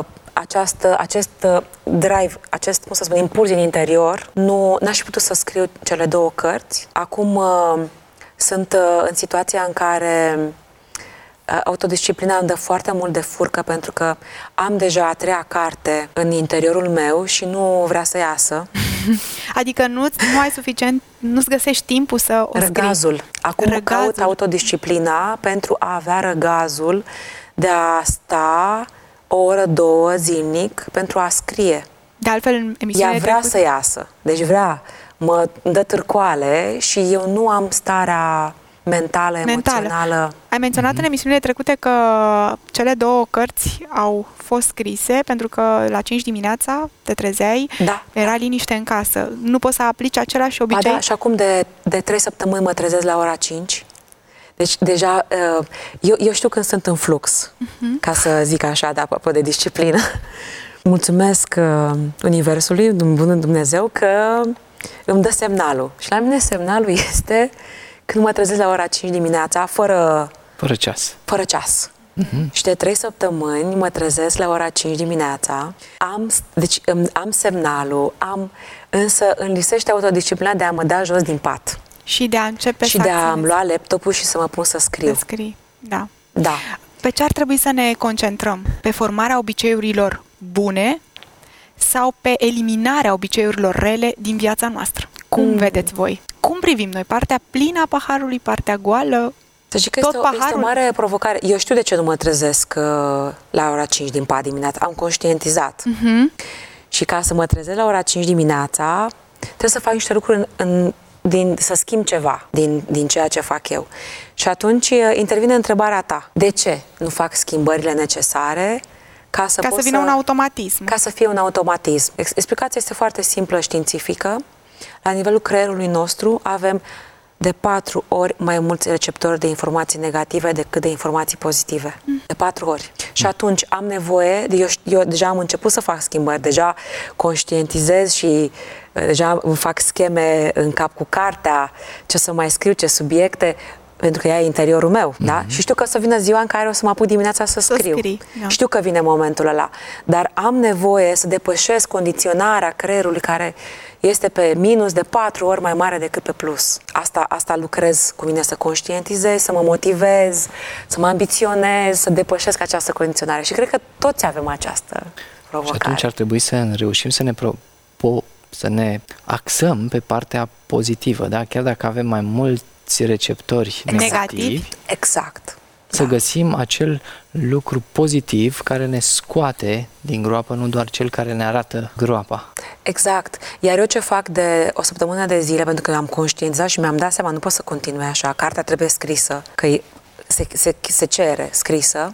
acest drive, acest, cum să spun, impuls din interior, n-aș fi putut să scriu cele 2 cărți. Acum sunt în situația în care autodisciplina îmi dă foarte mult de furcă pentru că am deja a 3-a carte în interiorul meu și nu vrea să iasă. Adică nu ai suficient, nu-ți găsești timpul să o scrii. Răgazul. Acum caut autodisciplina pentru a avea răgazul de a sta o oră, 2 zilnic pentru a scrie. De altfel, în emisiunea ea vrea să iasă. Deci vrea, mă dă târcoale și eu nu am starea mentală, emoțională. Ai menționat în emisiunile trecute că cele 2 cărți au fost scrise pentru că la 5 dimineața te trezeai, era liniște în casă. Nu poți să aplici același obicei? Da, și acum de 3 săptămâni mă trezesc la ora 5. Deci deja eu știu când sunt în flux, ca să zic așa, de apropo de disciplină. Mulțumesc Universului, bunul Dumnezeu, că îmi dă semnalul. Și la mine semnalul este când mă trezesc la ora 5 dimineața, fără ceas. Fără ceas. Și de 3 săptămâni mă trezesc la ora 5 dimineața, am semnalul, însă îmi lipsește autodisciplina de a mă da jos din pat. Și de a începe și de a-mi lua laptopul și să mă pun să scriu. Să scrii, da. Da. Pe ce ar trebui să ne concentrăm? Pe formarea obiceiurilor bune sau pe eliminarea obiceiurilor rele din viața noastră? Cum vedeți voi? Cum privim noi? Partea plină a paharului, partea goală? Să știi că este o mare provocare. Eu știu de ce nu mă trezesc la ora 5 din pat dimineața. Am conștientizat. Și ca să mă trezesc la ora 5 dimineața, trebuie să fac niște lucruri să schimb ceva din ceea ce fac eu. Și atunci intervine întrebarea ta. De ce nu fac schimbările necesare ca să vină un automatism? Ca să fie un automatism. Explicația este foarte simplă, științifică. La nivelul creierului nostru avem de 4 ori mai mulți receptori de informații negative decât de informații pozitive. De 4 ori. Și atunci am nevoie, eu deja am început să fac schimbări, deja conștientizez și deja îmi fac scheme în cap cu cartea, ce să mai scriu, ce subiecte, pentru că ea e interiorul meu, da? Și știu că o să vină ziua în care o să mă apuc dimineața să scriu. Da. Știu că vine momentul ăla, dar am nevoie să depășesc condiționarea creierului care este pe minus de 4 ori mai mare decât pe plus. Asta lucrez cu mine, să conștientizez, să mă motivez, să mă ambiționez, să depășesc această condiționare. Și cred că toți avem această provocare. Și atunci ar trebui să reușim să ne axăm pe partea pozitivă, da? Chiar dacă avem mai mulți receptori negativi. Exact. Să găsim acel lucru pozitiv care ne scoate din groapă, nu doar cel care ne arată groapa. Exact. Iar eu ce fac de o săptămână de zile, pentru că am conștientizat și mi-am dat seama, nu pot să continui așa, cartea trebuie scrisă, că se cere scrisă,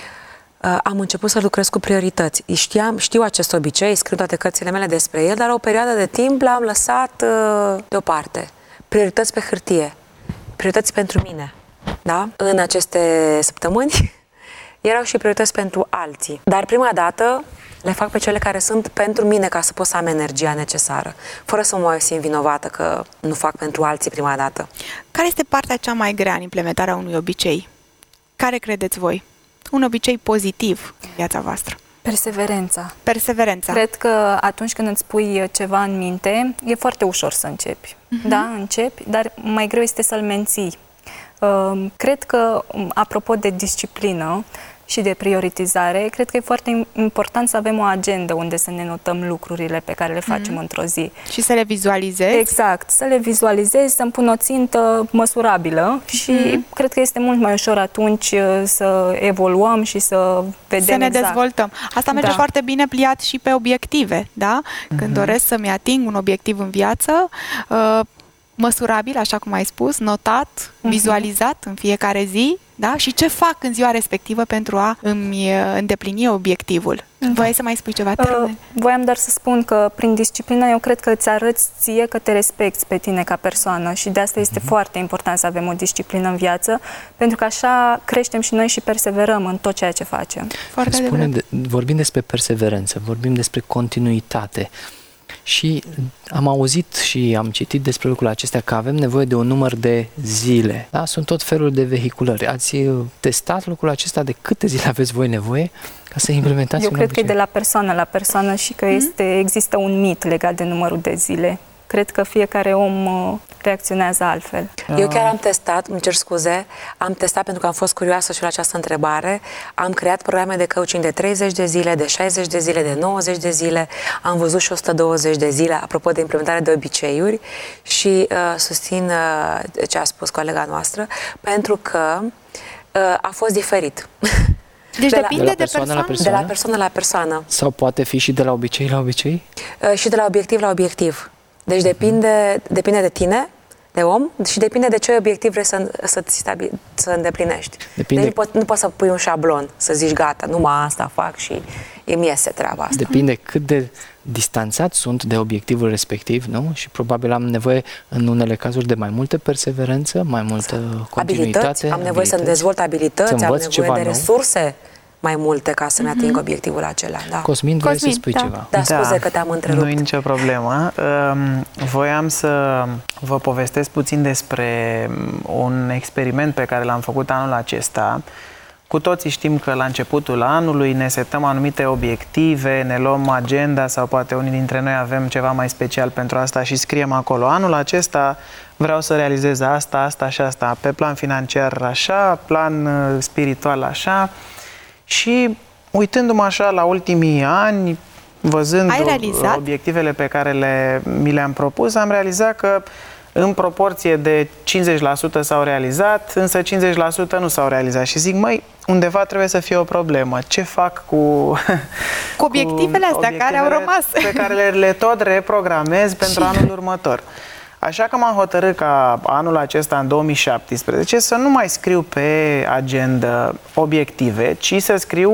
am început să lucrez cu priorități. Știu acest obicei, scriu toate cărțile mele despre el, dar o perioadă de timp l-am lăsat deoparte. Priorități pe hârtie. Priorități pentru mine. Da? În aceste săptămâni erau și priorități pentru alții. Dar prima dată le fac pe cele care sunt pentru mine, ca să pot să am energia necesară, fără să mă mai simt vinovată că nu fac pentru alții prima dată. Care este partea cea mai grea în implementarea unui obicei? Care credeți voi? Un obicei pozitiv în viața voastră? Perseverența. Perseverența. Cred că atunci când îți pui ceva în minte, e foarte ușor să începi. Da, începi, dar mai greu este să-l menții. Cred că, apropo de disciplină și de prioritizare, cred că e foarte important să avem o agendă unde să ne notăm lucrurile pe care le facem într-o zi. Și să le vizualizezi? Exact, să le vizualizezi, să-mi pun o țintă măsurabilă și cred că este mult mai ușor atunci să evoluăm și să vedem să ne exact. dezvoltăm. Asta merge foarte bine pliat și pe obiective, da? Când doresc să-mi ating un obiectiv în viață, măsurabil, așa cum ai spus, notat, vizualizat în fiecare zi, da? Și ce fac în ziua respectivă pentru a îmi îndeplini obiectivul. Voiai să mai spui ceva? Voiam doar să spun că prin disciplină eu cred că îți arăți ție că te respecti pe tine ca persoană și de asta este foarte important să avem o disciplină în viață, pentru că așa creștem și noi și perseverăm în tot ceea ce facem. Vorbim despre perseverență, vorbim despre continuitate. Și am auzit și am citit despre lucrurile acestea că avem nevoie de un număr de zile. Da? Sunt tot felul de vehiculări. Ați testat lucrul acesta? De câte zile aveți voi nevoie ca să implementați un obicei? Eu cred că e de la persoană la persoană și că există un mit legat de numărul de zile. Cred că fiecare om reacționează altfel. Eu chiar am testat, îmi cer scuze, am testat pentru că am fost curioasă și la această întrebare. Am creat programe de coaching de 30 de zile, de 60 de zile, de 90 de zile. Am văzut și 120 de zile, apropo de implementare de obiceiuri și susțin ce a spus colega noastră, pentru că a fost diferit. Deci depinde de persoană la persoană? De la persoană la persoană. Sau poate fi și de la obicei la obicei? Și de la obiectiv la obiectiv. Deci depinde de tine, de om, și depinde de ce obiectiv vrei să îndeplinești. Deci nu poți să pui un șablon, să zici gata, numai asta fac și îmi iese treaba asta. Depinde cât de distanțat sunt de obiectivul respectiv, nu? Și probabil am nevoie în unele cazuri de mai multă perseverență, mai multă continuitate. Am nevoie să-mi dezvolt abilități, am nevoie de resurse mai multe ca să-mi ating obiectivul acela. Da. Cosmin, vrei să spui ceva? Da, scuze că te-am întrerupt. Nu e nicio problemă. Voiam să vă povestesc puțin despre un experiment pe care l-am făcut anul acesta. Cu toții știm că la începutul anului ne setăm anumite obiective, ne luăm agenda sau poate unii dintre noi avem ceva mai special pentru asta și scriem acolo. Anul acesta vreau să realizez asta, asta și asta. Pe plan financiar așa, plan spiritual așa. Și uitându-mă așa la ultimii ani, văzând obiectivele pe care mi le-am propus, am realizat că în proporție de 50% s-au realizat, însă 50% nu s-au realizat. Și zic, măi, undeva trebuie să fie o problemă. Ce fac cu obiectivele astea care au rămas? Pe care le tot reprogramez pentru anul următor. Așa că m-am hotărât ca anul acesta, în 2017, să nu mai scriu pe agenda obiective, ci să scriu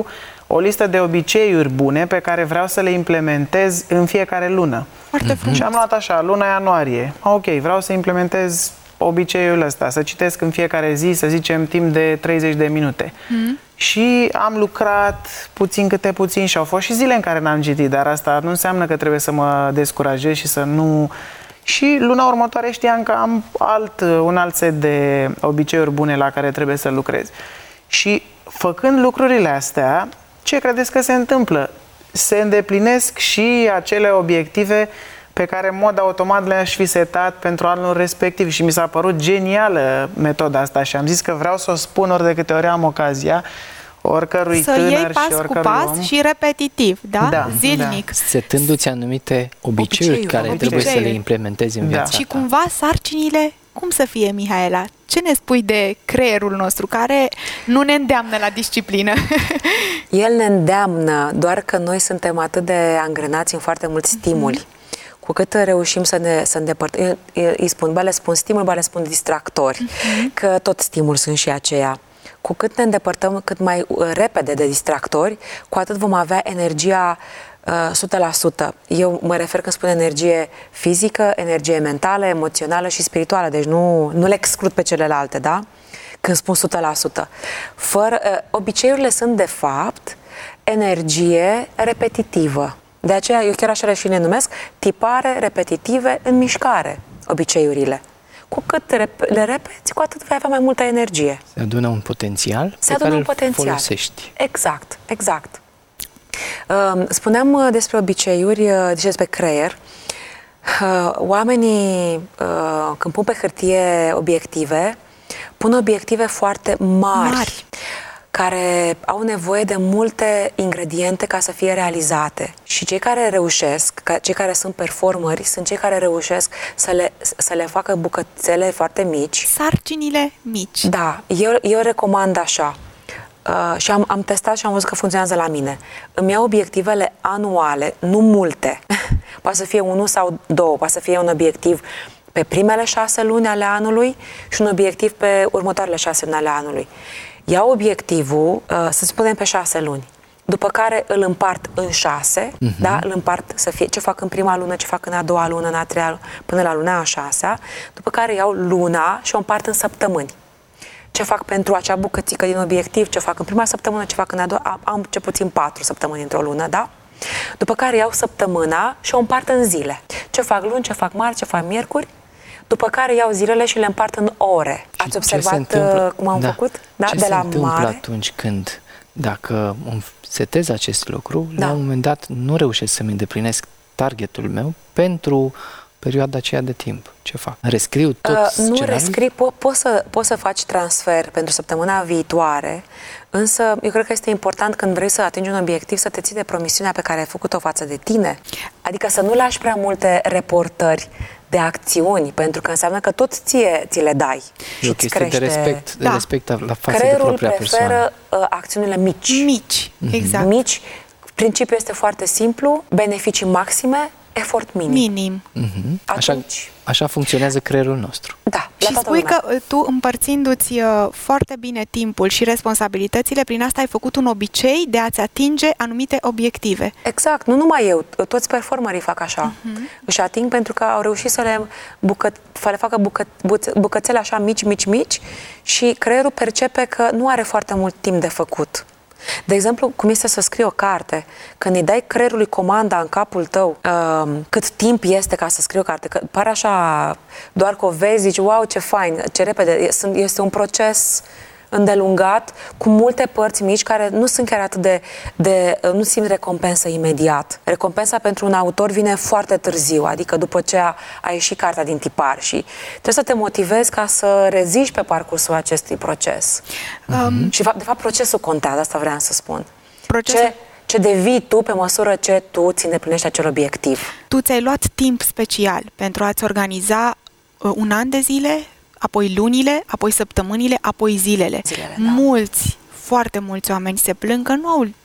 o listă de obiceiuri bune pe care vreau să le implementez în fiecare lună. Foarte frumos. Și am luat așa, luna ianuarie. Ok, vreau să implementez obiceiul ăsta, să citesc în fiecare zi, să zicem, timp de 30 de minute. Și am lucrat puțin câte puțin și au fost și zile în care n-am citit, dar asta nu înseamnă că trebuie să mă descurajez și să nu... Și luna următoare știam că am un alt set de obiceiuri bune la care trebuie să lucrez. Și făcând lucrurile astea, ce credeți că se întâmplă? Se îndeplinesc și acele obiective pe care în mod automat le-aș fi setat pentru anul respectiv și mi s-a părut genială metoda asta și am zis că vreau să o spun ori de câte ori am ocazia, oricărui să tânăr iei pas și oricărui cu pas om. și repetitiv, da? Da, Zilnic. Setându-ți anumite obiceiuri care trebuie să le implementezi în viața Și ta. cumva sarcinile, cum să fie, Mihaela? Ce ne spui de creierul nostru care nu ne îndeamnă la disciplină? El ne îndeamnă, doar că noi suntem atât de angrenați în foarte mulți stimuli. Cu cât reușim să îndepărtăm, îi spun, ba le spun stimuli, ba le spun distractori, că tot stimuli sunt și aceea. Cu cât ne îndepărtăm cât mai repede de distractori, cu atât vom avea energia 100%. Eu mă refer când spun energie fizică, energie mentală, emoțională și spirituală, deci nu le exclud pe celelalte, da? Când spun 100%. Obiceiurile sunt, de fapt, energie repetitivă. De aceea, eu chiar așa și le numesc, tipare repetitive în mișcare, obiceiurile. Cu cât le repeți, cu atât vei avea mai multă energie. Se adună un potențial pe care îl folosești. Exact, exact. Spuneam despre obiceiuri, despre creier. Oamenii, când pun pe hârtie obiective, pun obiective foarte mari. Care au nevoie de multe ingrediente ca să fie realizate. Și cei care reușesc, cei care sunt performeri, sunt cei care reușesc să le facă bucățele foarte mici. Sarcinile mici. Da, eu recomand așa. Și am testat și am văzut că funcționează la mine. Îmi iau obiectivele anuale, nu multe. Poate să fie 1 sau 2, poate să fie un obiectiv pe primele 6 luni ale anului și un obiectiv pe următoarele 6 luni ale anului. Iau obiectivul, să spunem, pe 6 luni, după care îl împart în 6, da? Îl împart să fie ce fac în prima lună, ce fac în a doua lună, în a treia lună, până la luna a 6-a, după care iau luna și o împart în săptămâni. Ce fac pentru acea bucățică din obiectiv, ce fac în prima săptămână, ce fac în a doua, am ce puțin 4 săptămâni într-o lună, da? După care iau săptămâna și o împart în zile. Ce fac luni, ce fac marți, ce fac miercuri, după care iau zilele și le împart în ore. Ați observat cum am făcut? Da? Ce de la se întâmplă mare? atunci când, dacă îmi setez acest lucru, la un moment dat nu reușesc să-mi îndeplinesc targetul meu pentru perioada aceea de timp? Ce fac? Rescriu tot Nu scenariul? rescrii, poți să faci transfer pentru săptămâna viitoare, însă eu cred că este important când vrei să atingi un obiectiv să te ții de promisiunea pe care ai făcut-o față de tine. Adică să nu lași prea multe reportări de acțiuni, pentru că înseamnă că tot ți le dai. E o chestie de respect la față Creierul de propria persoană. preferă acțiunile mici. Mici, exact. Mici. Principiul este foarte simplu, beneficii maxime, efort minim. Așa funcționează creierul nostru. Da. Și spui că tu, împărțindu-ți foarte bine timpul și responsabilitățile, prin asta ai făcut un obicei de a-ți atinge anumite obiective. Exact, nu numai eu, toți performerii fac așa. Își ating pentru că au reușit să le facă bucățele așa mici și creierul percepe că nu are foarte mult timp de făcut. De exemplu, cum este să scrii o carte, când îi dai creierului comanda în capul tău cât timp este ca să scrii o carte, că pare așa, doar că o vezi, zici, wow, ce fain, ce repede, este un proces îndelungat, cu multe părți mici care nu sunt chiar atât nu simt recompensă imediat. Recompensa pentru un autor vine foarte târziu, adică după ce a ieșit cartea din tipar și trebuie să te motivezi ca să reziști pe parcursul acestui proces. Și de fapt procesul contează, asta vreau să spun. Ce devii tu pe măsură ce tu ți îndeplinești acel obiectiv. Tu ți-ai luat timp special pentru a-ți organiza un an de zile, apoi lunile, apoi săptămânile, apoi zilele. Da. Foarte mulți oameni se plâng că nu au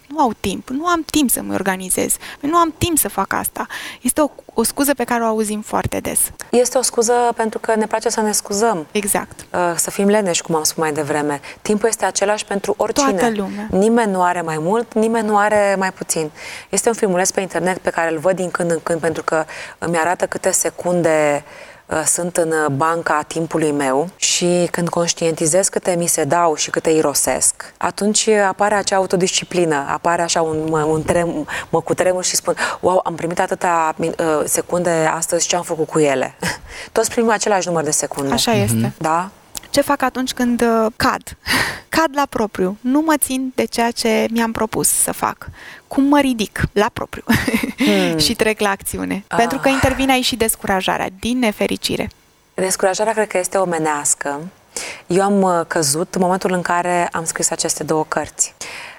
nu au timp, nu am timp să mă organizez, nu am timp să fac asta. Este o scuză pe care o auzim foarte des. Este o scuză pentru că ne place să ne scuzăm. Exact. Să fim leneși, cum am spus mai devreme. Timpul este același pentru oricine. Toată lumea. Nimeni nu are mai mult, nimeni nu are mai puțin. Este un filmuleț pe internet pe care îl văd din când în când pentru că îmi arată câte secunde sunt în banca timpului meu și când conștientizez câte mi se dau și câte irosesc, atunci apare acea autodisciplină, apare așa mă cutremur și spun, wow, am primit atâta secunde astăzi, ce am făcut cu ele? Toți primim același număr de secunde. Așa este. Da? Ce fac atunci când cad? Cad la propriu. Nu mă țin de ceea ce mi-am propus să fac. Cum mă ridic la propriu și trec la acțiune. Pentru că intervine aici și descurajarea, din nefericire. Descurajarea cred că este omenească. Eu am căzut în momentul în care am scris aceste 2 cărți.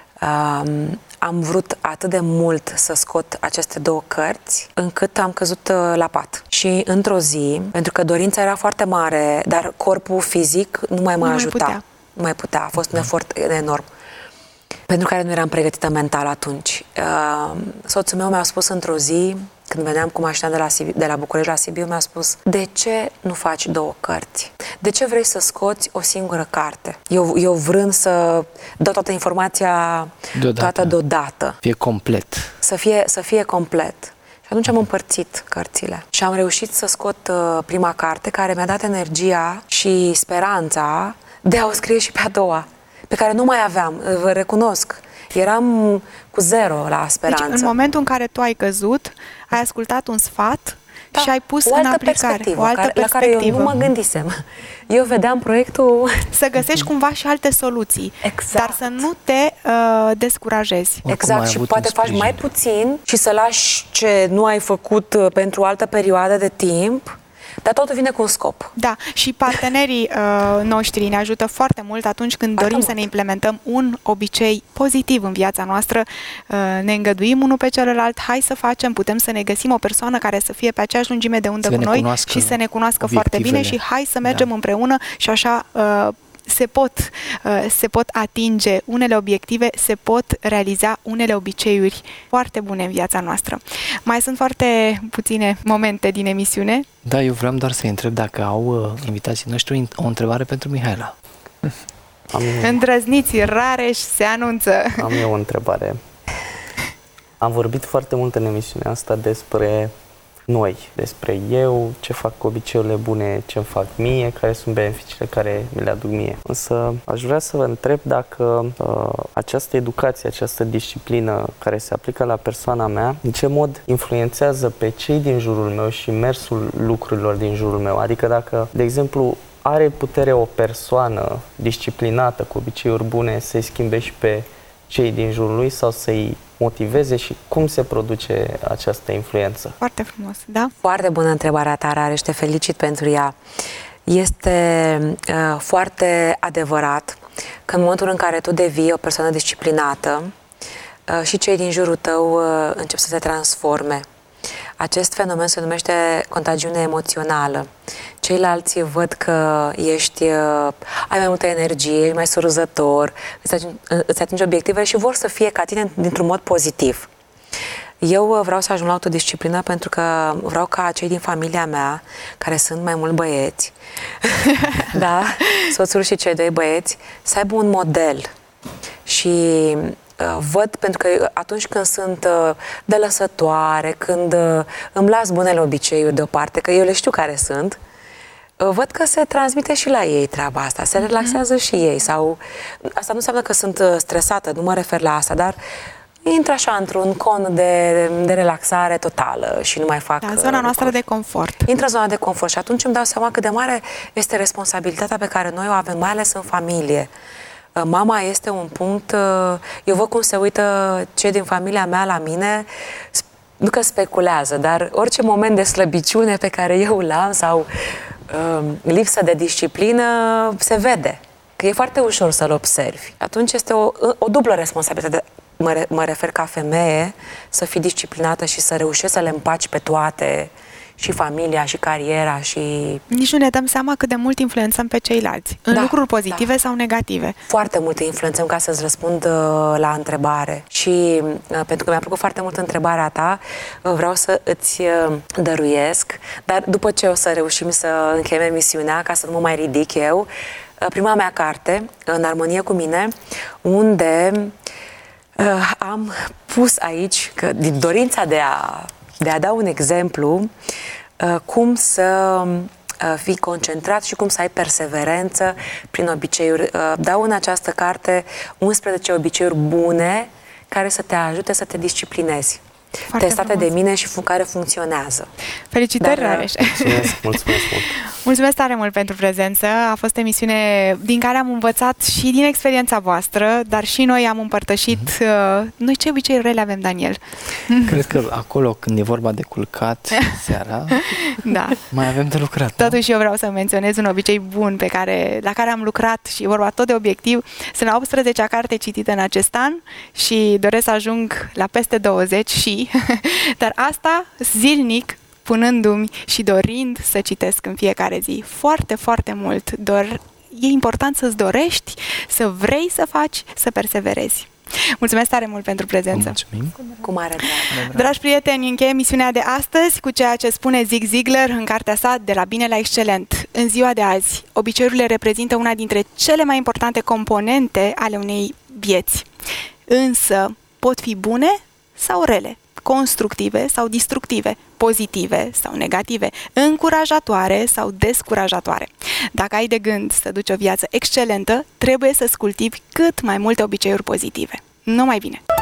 Am vrut atât de mult să scot aceste 2 cărți, încât am căzut la pat. Și într-o zi, pentru că dorința era foarte mare, dar corpul fizic nu mai mă ajuta. Nu mai putea. A fost un efort enorm, pentru care nu eram pregătită mental atunci. Soțul meu mi-a spus într-o zi, când veneam cu mașina de la București la Sibiu, mi-a spus: de ce nu faci 2 cărți? De ce vrei să scoți o singură carte? Eu vrând să dau toată informația toată deodată. Fie complet. Să fie complet. Și atunci am împărțit cărțile. Și am reușit să scot prima carte, care mi-a dat energia și speranța de a o scrie și pe a doua, pe care nu mai aveam, vă recunosc. Eram cu 0 la speranță. Deci, în momentul în care tu ai căzut, ai ascultat un sfat și ai pus în aplicare o altă perspectivă. La care eu nu mă gândisem. Eu vedeam proiectul... Să găsești cumva și alte soluții, dar să nu te descurajezi. Exact, și poate faci mai puțin și să lași ce nu ai făcut pentru o altă perioadă de timp, dar totul vine cu un scop. Da, și partenerii noștri ne ajută foarte mult atunci când dorim să ne implementăm un obicei pozitiv în viața noastră. Ne îngăduim unul pe celălalt, hai să facem, putem să ne găsim o persoană care să fie pe aceeași lungime de undă cu noi și să ne cunoască foarte bine și hai să mergem împreună și așa se pot atinge unele obiective, se pot realiza unele obiceiuri foarte bune în viața noastră. Mai sunt foarte puține momente din emisiune. Da, eu vreau doar să întreb dacă au invitații noștri o întrebare pentru Mihaela. Îndrăzniți, Rareș se anunță. Am eu o întrebare. Am vorbit foarte mult în emisiunea asta despre noi, despre eu, ce fac cu obiceiurile bune, ce îmi fac mie, care sunt beneficiile care mi le aduc mie. Însă aș vrea să vă întreb dacă această educație, această disciplină care se aplică la persoana mea, în ce mod influențează pe cei din jurul meu și mersul lucrurilor din jurul meu. Adică dacă, de exemplu, are putere o persoană disciplinată cu obiceiuri bune să-i schimbe și pe cei din jurul lui sau să-i motiveze și cum se produce această influență? Foarte frumos, da? Foarte bună întrebarea ta, Rareș, te felicit pentru ea. Este foarte adevărat că în momentul în care tu devii o persoană disciplinată și cei din jurul tău încep să se transforme. Acest fenomen se numește contagiune emoțională. Ceilalți văd că ai mai multă energie, ești mai surâzător, îți atingi obiectivele și vor să fie ca tine dintr-un mod pozitiv. Eu vreau să ajung la autodisciplină pentru că vreau ca cei din familia mea, care sunt mai mulți băieți, da, soțul și cei 2 băieți, să aibă un model. Și văd, pentru că atunci când sunt delăsătoare, când îmi las bunele obiceiuri deoparte, că eu le știu care sunt, văd că se transmite și la ei treaba asta, se relaxează și ei. Sau asta nu înseamnă că sunt stresată, nu mă refer la asta, dar intră așa într-un con de relaxare totală și nu mai fac... Da, zona noastră de confort. Intră în zona de confort și atunci îmi dau seama cât de mare este responsabilitatea pe care noi o avem, mai ales în familie. Mama este un punct, eu văd cum se uită cei din familia mea la mine, nu că speculează, dar orice moment de slăbiciune pe care eu îl am sau lipsă de disciplină se vede, că e foarte ușor să-l observi. Atunci este o dublă responsabilitate, mă refer ca femeie, să fii disciplinată și să reușești să le împaci pe toate și familia, și cariera, și... Nici nu ne dăm seama cât de mult influențăm pe ceilalți, în lucruri pozitive sau negative. Foarte mult influențăm, ca să-ți răspund la întrebare. Și pentru că mi-a plăcut foarte mult întrebarea ta, vreau să îți dăruiesc, dar după ce o să reușim să încheiem emisiunea, ca să nu mă mai ridic eu, prima mea carte, În armonie cu mine, unde am pus aici, că, din dorința de a da un exemplu, cum să fii concentrat și cum să ai perseverență prin obiceiuri. Dau în această carte 11 obiceiuri bune care să te ajute să te disciplinezi. Foarte testate frumos. de mine și care funcționează. Felicitări, Rareș! Mulțumesc mult! Mulțumesc tare mult pentru prezență. A fost o emisiune din care am învățat și din experiența voastră, dar și noi am împărtășit noi ce obiceiuri rele avem, Daniel. Cred că acolo, când e vorba de culcat seara, da. mai avem de lucrat. Totuși eu vreau să menționez un obicei bun la care am lucrat și e vorba tot de obiectiv. Sunt la 18-a carte citită în acest an și doresc să ajung la peste 20 dar asta zilnic, punându-mi și dorind să citesc în fiecare zi. Foarte, foarte mult. E important să-ți dorești, să vrei să faci, să perseverezi. Mulțumesc tare mult pentru prezență. Mulțumim. Cu mare drag. Dragi prieteni, încheie emisiunea de astăzi cu ceea ce spune Zig Ziglar în cartea sa De la bine la excelent. În ziua de azi, obiceiurile reprezintă una dintre cele mai importante componente ale unei vieți. Însă, pot fi bune sau rele, constructive sau destructive, pozitive sau negative, încurajatoare sau descurajatoare. Dacă ai de gând să duci o viață excelentă, trebuie să-ți cultivi cât mai multe obiceiuri pozitive. Numai bine!